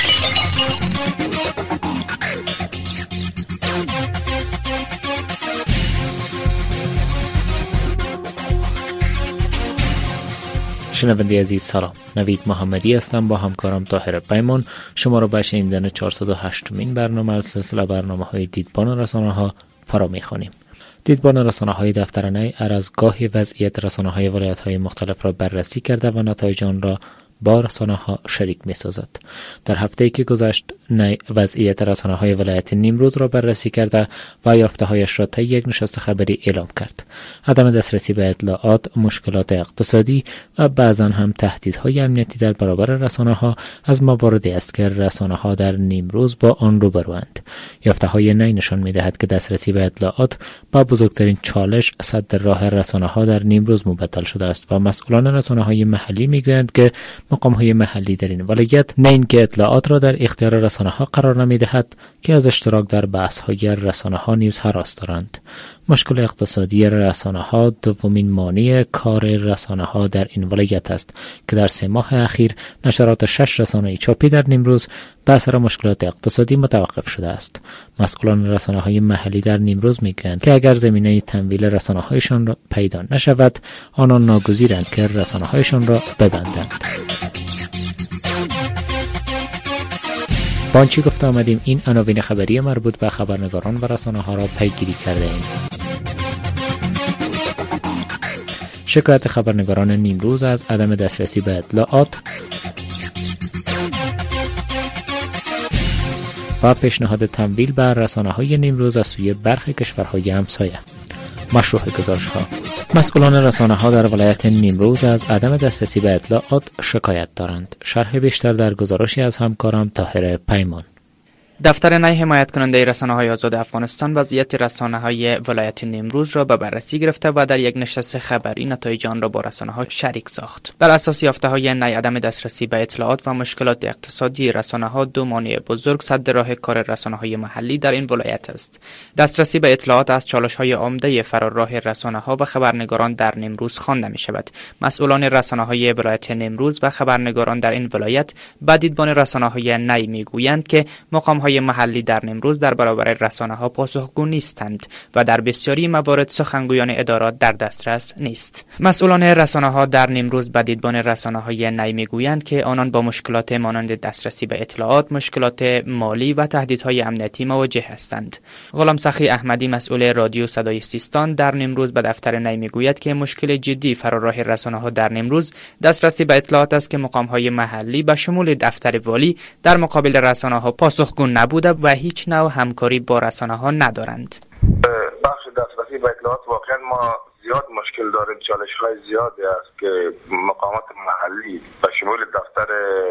شنونده عزیز سلام، نوید محمدی هستم با همکارم طاهر پیمان. شما را به شنیدن 408مین برنامه از سلسله برنامه‌های دیدبان رسانه‌ها فرا می‌خوانیم. دیدبان رسانه‌های دفتر نی ارزگاهی وضعیت رسانه‌های ولایت‌های مختلف را بررسی کرده و نتایج آن را با رسانه‌ها شریک می‌سازد. در هفته‌ای که گذشت نی وضعیت رسانه‌های ولایت نیمروز را بررسی کرده و یافته‌هایش را طی یک نشست خبری اعلام کرد. عدم دسترسی به اطلاعات، مشکلات اقتصادی و بعضاً هم تهدیدهای امنیتی در برابر رسانه‌ها از مواردی است که رسانه‌ها در نیمروز با آن روبروند. یافته‌های نی نشان می‌دهد که دسترسی به اطلاعات با بزرگترین چالش سد راه رسانه‌ها در نیمروز مبدل شده است و مسئولان رسانه‌های محلی می‌گویند که مقام‌های محلی در این ولایت نه اینکه اطلاعات را در اختیار رسانه‌ها قرار نمی‌دهد که از اشتراک در بحث‌های رسانه‌ها نیز هراس دارند. مشکل اقتصادی رسانه‌ها دومین مانع کار رسانه‌ها در این ولایت است که در 3 ماه اخیر نشرات 6 رسانه چاپی در نیمروز به اثر مشکلات اقتصادی متوقف شده است. مسئولان رسانه‌های محلی در نیمروز میگویند که اگر زمینه تمویل رسانه‌هایشان را پیدا نشود، آنان ناگزیرند که رسانه‌هایشان را ببندند. با آنچه گفته آمدیم، این عناوین خبری مربوط به خبرنگاران و رسانه‌ها را پیگیری کرده ایم. شکایت خبرنگاران نیمروز از عدم دسترسی به اطلاعات و پیشنهاد تمویل بر رسانه‌های نیمروز از سوی برخی کشورهای همسایه. مشروع گزارش‌ها: مسئولان رسانه‌ها در ولایت نیمروز از عدم دسترسی به اطلاعات شکایت دارند. شرح بیشتر در گزارشی از همکارم طاهر پیمان. دفتر نی حمایت کننده رسانه‌های آزاد افغانستان وضعیت رسانه‌های ولایت نیمروز را به بررسی گرفته و در یک نشست خبری نتایج آن را با رسانه‌ها شریک ساخت. بر اساس یافته‌های نی، عدم دسترسی به اطلاعات و مشکلات اقتصادی رسانه‌ها دو مانع بزرگ سد راه کار رسانه‌های محلی در این ولایت است. دسترسی به اطلاعات از چالش‌های عمده فرارراه رسانه‌ها و خبرنگاران در نیمروز خوانده می‌شود. مسئولان رسانه‌های ولایت نیمروز و خبرنگاران در این ولایت با دیدبان رسانه‌های نی می‌گویند که مقام‌های محلی در نیمروز در برابر رسانه‌ها پاسخگو نیستند و در بسیاری موارد سخنگویان ادارات در دسترس نیست. مسئولان رسانه‌ها در نیمروز با دیدبان رسانه‌های نی می‌گویند که آنان با مشکلات مانند دسترسی به اطلاعات، مشکلات مالی و تهدیدهای امنیتی مواجه هستند. غلام سخی احمدی، مسئول رادیو صدای سیستان در نیمروز به دفتر نی می‌گوید که مشکل جدی فرارراه رسانه‌ها در نیمروز دسترسی به اطلاعات است که مقام‌های محلی به شمول دفتر والی در مقابل رسانه‌ها پاسخگو نبوده و هیچ نوع همکاری با رسانه‌ها ندارند. بخش دسترسی به اطلاعات واقعا ما زیاد مشکل داریم. چالش‌های زیادی است که مقامات محلی به شمول دفتر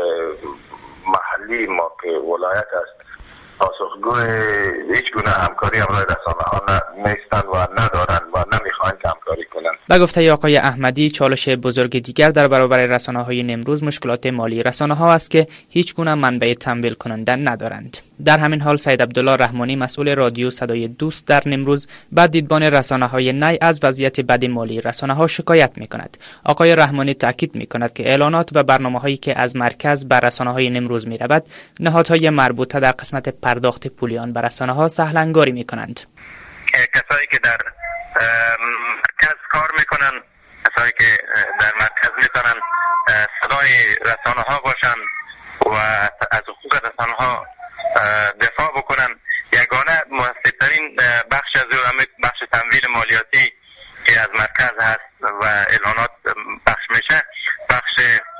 محلی ما که ولایت است پاسخگو هیچ گونه همکاری همراه رسانه‌ها نیستند و ندارند و نمی‌خواهند که همکاری کنند. به گفته آقای احمدی، چالش بزرگ دیگر در برابر رسانه‌های نیمروز مشکلات مالی رسانه‌ها است که هیچ گونه منبع تمویل کننده ندارند. در همین حال سید عبدالله رحمانی، مسئول رادیو صدای دوست در نیمروز، بعد دیدبان رسانه‌های نی از وضعیت بد مالی رسانه‌ها شکایت می‌کند. آقای رحمانی تاکید می‌کند که اعلانات و برنامه‌هایی که از مرکز بر رسانه‌های نیمروز می‌رود، نهادهای مربوطه در قسمت پرداخت پولیان بر رسانه‌ها سهل‌انگاری می‌کنند. کسایی که در مرکز کار می‌کنند، کسایی که در مرکز می‌تونن صدای رسانه‌ها باشند و از حقوق رسانه‌ها دفاع بکنن، یگانه موثرترین بخش از او بخش تمویل مالیاتی که از مرکز هست و اعلانات بخش میشه، بخش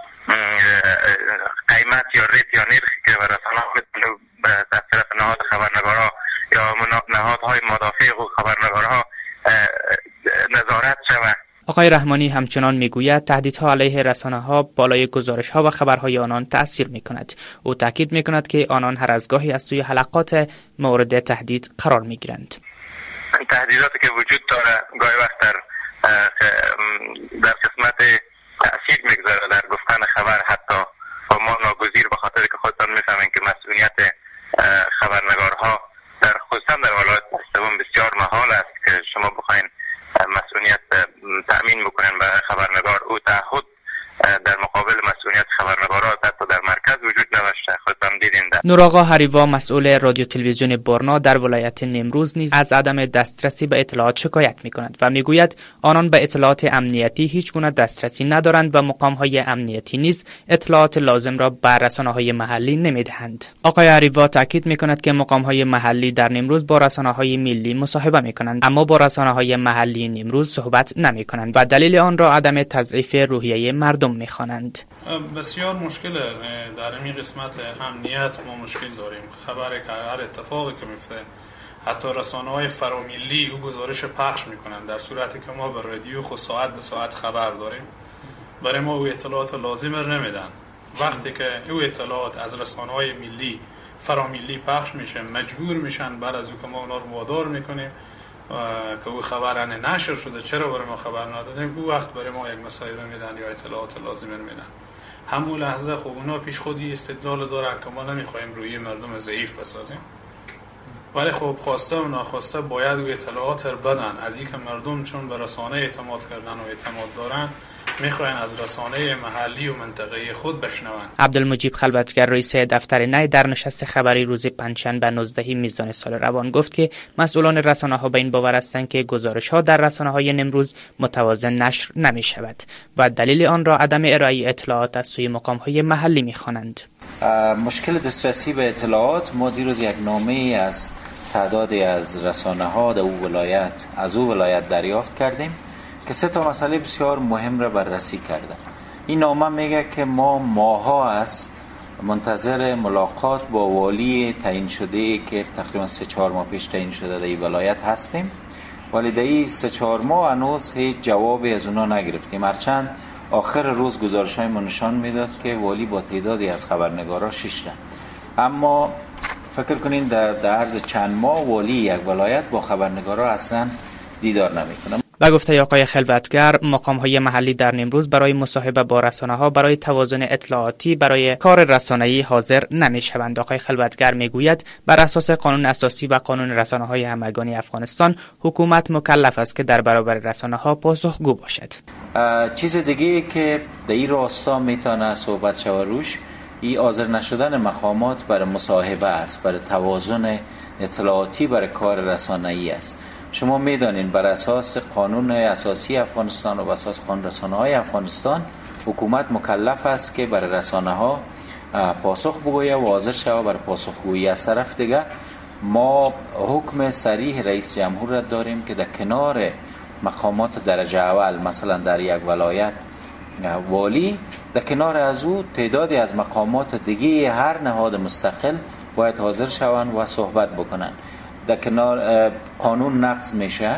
قیمت یا ریت یا نرخی که رسانه‌ها میتونه از طرف نهاد خبرنگارها یا نهادهای مدافع حقوق خبرنگارها نظارت شود. آقای رحمانی همچنان میگوید تهدیدها علیه رسانه‌ها بالای گزارش‌ها و خبرهای آنان تأثیر می‌کند. او تاکید می‌کند که آنان هر از گاهی از سوی حلقات مورد تهدید قرار می‌گیرند. تهدیداتی که وجود داره گاهی وقت در قسمت تأثیر می‌گذاره در گفتن خبر، حتی ما ناگزیر به خاطر که خودتان می‌فهمین که مسئولیت خبرنگارها در خصوصا در ولایت سوم بسیار محال است که شما بخواین مسئولیت تأمین بکنن برای خبرنگار. او تعهد در مقابل مسئولیت خبرنگارها حتی در مرکز وجود نداشته. خودتان دیدین نوراغا هریوا مسئول رادیو تلویزیون برنا در ولایت نیمروز نیز از عدم دسترسی به اطلاعات شکایت می‌کند و میگوید آنان به اطلاعات امنیتی هیچ گونه دسترسی ندارند و مقام‌های امنیتی نیز اطلاعات لازم را به رسانه‌های محلی نمی‌دهند. آقای هریوا تاکید می‌کند که مقام‌های محلی در نیمروز با رسانه‌های ملی مصاحبه می‌کنند اما با رسانه‌های محلی نیمروز صحبت نمی‌کنند و دلیل آن را عدم تضعیف روحیه مردم می‌خوانند. بسیار مشکل در این قسمت امنیت ما مشکل داریم. خبری که هر اتفاقی که میفته حتی رسانه‌های فرامیلی او گزارش پخش میکنن، در صورتی که ما به رادیو خود ساعت به ساعت خبر داریم. برای ما او اطلاعات لازم رو نمیدن. وقتی که او اطلاعات از رسانه‌های ملی فرامیلی پخش میشه مجبور میشن بعد از او که ما اونا رو وادار میکنیم که او خبر نشر شده چرا برای ما خبر ندادیم، او وقت برای ما یک مصاحبه میدن یا اطلاعات لازم رو میدن. همون لحظه خب اونا پیش خودی استدلال دارن که ما نمیخوایم روی مردم ضعیف بسازیم، ولی خب خواسته و ناخواسته باید او اطلاعات رو بدن از اینکه مردم چون به رسانه اعتماد کردن و اعتماد دارن میخواین از رسانه محلی و منطقه‌ای خود بشنون. عبدالمجید خلوتگر رئیس دفتر نی در نشست خبری روز پنجشنبه 19 میزان سال روان گفت که مسئولان رسانه‌ها به این باور هستند که گزارش‌ها در رسانه‌های نیمروز متوازن نشر نمی‌شود و دلیل آن را عدم ارائه اطلاعات از سوی مقام‌های محلی می‌خوانند. مشکل دسترسی به اطلاعات، ما دیروز یک نامه‌ای از تعدادی از رسانه‌ها در او ولایت دریافت کردیم که 3 مسئله بسیار مهم را بررسی کرده. این نامه میگه که ما ماها است منتظر ملاقات با والی تعیین شده که تقریبا 3-4 ماه پیش تعیین شده در این ولایت هستیم، ولی در این 3-4 ماه هنوز هیچ جوابی از اونا نگرفتیم. هرچند آخر روز گزارش‌های ما نشان میداد که والی با تعدادی از خبرنگارا شش اما فکر کنین در عرض چند ماه والی یک ولایت با خبرنگارا اصلا دیدار نمیکنه. و گفته آقای خلوتگر مقام‌های محلی در نیمروز برای مصاحبه با رسانه‌ها برای توازن اطلاعاتی برای کار رسانه‌ای حاضر نمی‌شوند. آقای خلوتگر میگوید بر اساس قانون اساسی و قانون رسانه‌های همگانی افغانستان حکومت مکلف است که در برابر رسانه‌ها پاسخگو باشد. چیز دیگه که در این راستا میتونه صحبت شود روش این حاضر نشدن مقامات برای مصاحبه است، برای توازن اطلاعاتی برای کار رسانه‌ای است. شما میدانین بر اساس قانون اساسی افغانستان و بر اساس قانون رسانه‌های افغانستان حکومت مکلف است که برای رسانه‌ها پاسخ بگوید و حاضر شود برای پاسخگویی. از طرف دیگه ما حکم صریح رئیس جمهور را داریم که در کنار مقامات درجه اول مثلا در یک ولایت والی، در کنار از او تعدادی از مقامات دیگه هر نهاد مستقل باید حاضر شوند و صحبت بکنند. در کنار قانون نقض میشه،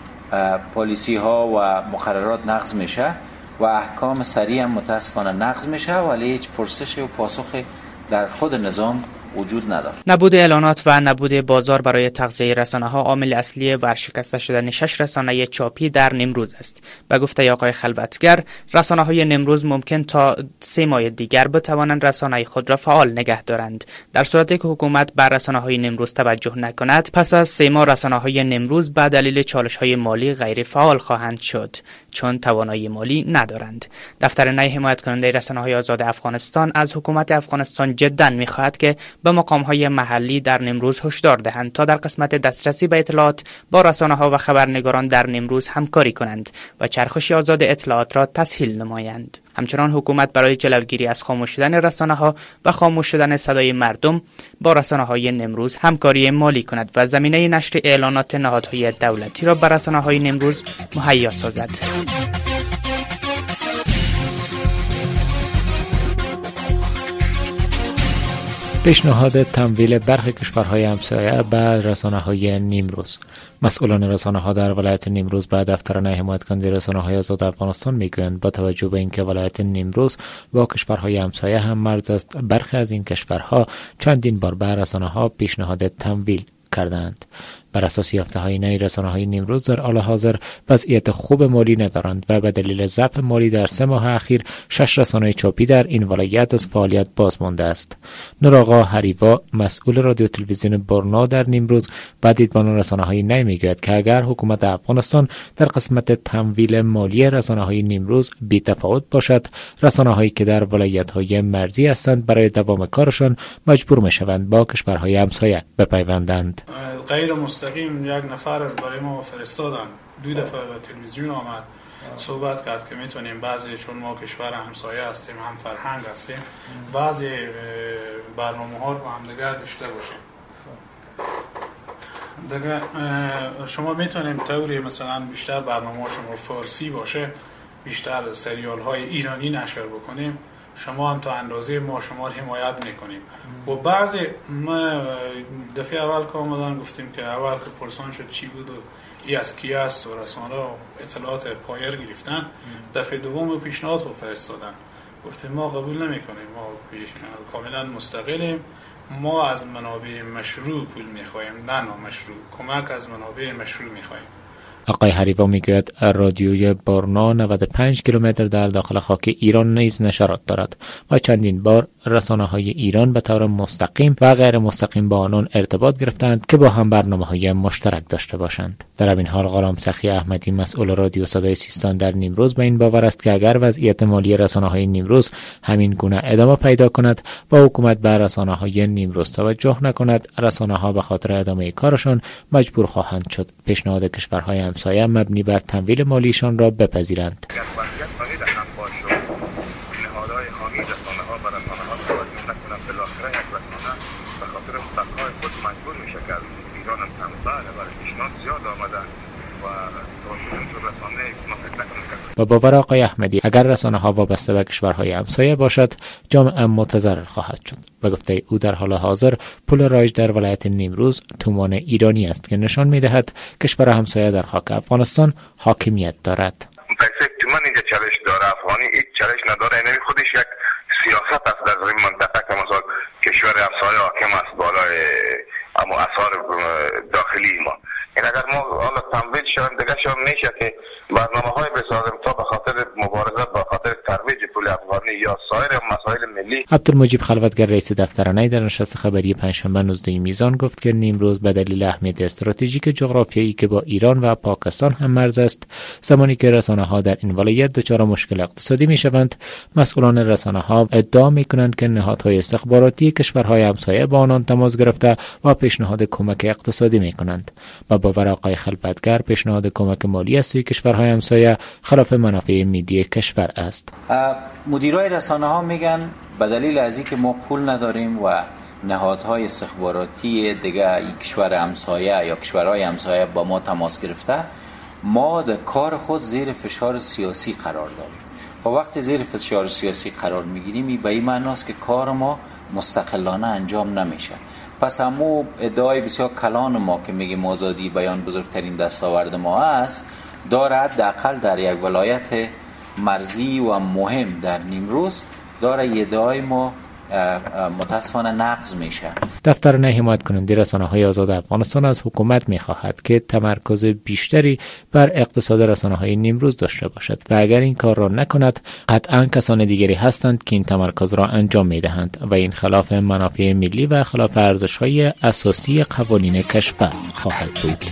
پالیسی ها و مقررات نقض میشه و احکام سریع هم متاسفانه نقض میشه، ولی هیچ پرسش و پاسخ در خود نظام وجود ندارد. نبود اعلانات و نبود بازار برای تغذیه رسانه‌ها عامل اصلی ورشکسته شدن 6 رسانه چاپی در نیمروز است. به گفته آقای خلوتگر رسانه‌های نیمروز ممکن تا 3 ماه دیگر بتوانند رسانه خود را فعال نگه دارند. در صورتی که حکومت بر رسانه‌های نیمروز توجه نکند پس از 3 ماه رسانه‌های نیمروز به دلیل چالش‌های مالی غیر فعال خواهند شد چون توانایی مالی ندارند. دفتر نی حمایت کننده رسانه‌های آزاد افغانستان از حکومت افغانستان جداً می‌خواهد که به مقام‌های محلی در نیمروز هشدار دهند تا در قسمت دسترسی به اطلاعات با رسانه‌ها و خبرنگاران در نیمروز همکاری کنند و چرخش آزاد اطلاعات را تسهیل نمایند. همچنان حکومت برای جلوگیری از خاموش شدن رسانه‌ها و خاموش شدن صدای مردم با رسانه‌های نیمروز همکاری مالی کند و زمینه نشر اعلانات نهادهای دولتی را بر رسانه‌های نیمروز مهیا سازد. پیشنهاد تمویل برخی کشورهای همسایه به رسانه‌های نیمروز. مسئولان رسانه‌ها در ولایت نیمروز به دفتر نی حمایت کننده رسانه‌های آزاد افغانستان میگویند با توجه به اینکه ولایت نیمروز با کشورهای همسایه هم مرز است، برخی از این کشورها چندین بار به رسانه‌ها پیشنهاد تمویل کردند. بر اساس یافته‌های نئی رسانه‌های نیمروز در حال حاضر وضعیت خوب مالی ندارند و به دلیل ضعف مالی در 3 ماه اخیر 6 رسانه چاپی در این ولایت از فعالیت باز مانده است. نورآقا هریوا مسئول رادیو تلویزیون برنا در نیمروز با دیدبان رسانه‌های نئی میگوید که اگر حکومت افغانستان در قسمت تمویل مالی رسانه‌های نیمروز بی‌تفاوت باشد، رسانه‌هایی که در ولایت‌های مرزی هستند برای دوام کارشان مجبور می‌شوند با کشورهای همسایه بپیوندند. غیر مستقیم یک نفر برای ما فرستادن، 2 دفعه به تلویزیون آمد صحبت کرد که میتونیم بعضی، چون ما کشور همسایه هستیم، هم فرهنگ هستیم، بعضی برنامه‌ها رو با هم دیگر داشته باشیم. دیگه شما میتونیم طوری مثلا بیشتر برنامه شما فارسی باشه، بیشتر سریال های ایرانی نشر بکنیم، شما هم تا اندازه ما شما رو حمایت میکنیم. و بعضی ما دفعه اول که آمدن گفتیم که اول که پرسان شد چی بود و ای از کی است و رسانه اطلاعات پایر گرفتن، دفعه دوم پیشنهاد رو فرستادن، گفتیم ما قبول نمیکنیم، ما کاملا مستقلیم، ما از منابع مشروع پول میخوایم، نه نامشروع، کمک از منابع مشروع میخوایم. آقای هریوا میگوید رادیوی برنا 95 کیلومتر در داخل خاک ایران نیز نشرات دارد و چندین بار رسانه‌های ایران به طور مستقیم و غیر مستقیم با آنان ارتباط گرفتند که با هم برنامه‌های مشترک داشته باشند. در این حال غلام سخی احمدی مسئول رادیو صدای سیستان در نیمروز به این باور است که اگر وضعیت مالی رسانه‌های نیمروز همین گونه ادامه پیدا کند و حکومت به رسانه‌های نیمروز توجه نکند، رسانه‌ها به خاطر ادامه کارشان مجبور خواهند شد پیشنهاد کشورهای همسایه مبنی بر تمویل مالیشان را بپذیرند. با باور آقای احمدی اگر رسانه‌ها وابسته به کشورهای همسایه باشد، جامعه متضرر خواهد شد. و گفته او در حال حاضر پول رایج در ولایت نیمروز تومان ایرانی است که نشان می‌دهد کشور همسایه در خاک افغانستان حاکمیت دارد. پیسه تومان اینجا چالش داره، افغانی هیچ چالش نداره، اینه خودش یک سیاست است در این منطقه که مثلا کشور همسایه حاکم است بالای اما اثار داخلی ما. این اگر ما حالا تمویل شدن دیگه شما میشه که برنامه‌های بسازیم تا به خاطر مبارزه با خاطر ترویج پول افغانی یا سایر مسائل ملی. عبدالمجید خلوتگر رئیس دفتر نی در نشست خبری پنجشنبه 19 میزان گفت که نیمروز به دلیل اهمیت استراتژیک جغرافیایی که با ایران و پاکستان هم مرز است، زمانی که رسانه‌ها در این ولایت دچار مشکل اقتصادی میشوند، مسئولان رسانه‌ها ادعا میکنند که نهادهای استخباراتی کشورهای همسایه با آنان تماس گرفته و پیشنهاد کمک اقتصادی میکنند. با باور آقای خلوتگر پیشنهاد کمک مالی از سوی کشورهای همسایه خلاف منافع ملی کشور است. مدیرای رسانه‌ها میگن به دلیل از اینکه ما پول نداریم و نهادهای استخباراتی دیگه کشور همسایه یا کشورهای همسایه با ما تماس گرفته، ما در کار خود زیر فشار سیاسی قرار داریم. و وقتی زیر فشار سیاسی قرار میگیریم به این معنی است که کار ما مستقلانه انجام نمیشه. پس همو ادعای بسیار کلان ما که میگیم آزادی بیان بزرگترین دستاورد ما است، داره حداقل در یک ولایت مرزی و مهم در نیمروز داره ادعای ما متاسفانه نقض میشه. دفتر نی حمایت کننده رسانه‌های آزاد افغانستان از حکومت می‌خواهد که تمرکز بیشتری بر اقتصاد رسانه‌های نیمروز داشته باشد و اگر این کار را نکند، قطعاً کسان دیگری هستند که این تمرکز را انجام می‌دهند و این خلاف منافع ملی و خلاف ارزش‌های اساسی قوانین کشور خواهد بود.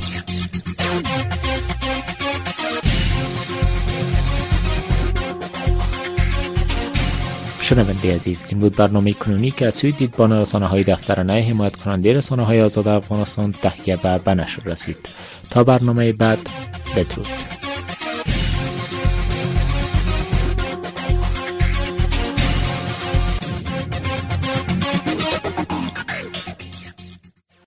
شنونده عزیز، این بود برنامه کنونی که از سوی دیدبان رسانه‌های دفتر نی حمایت کننده رسانه‌های آزاد افغانستان تهیه و به نشر رسید. تا برنامه بعد، بدرود.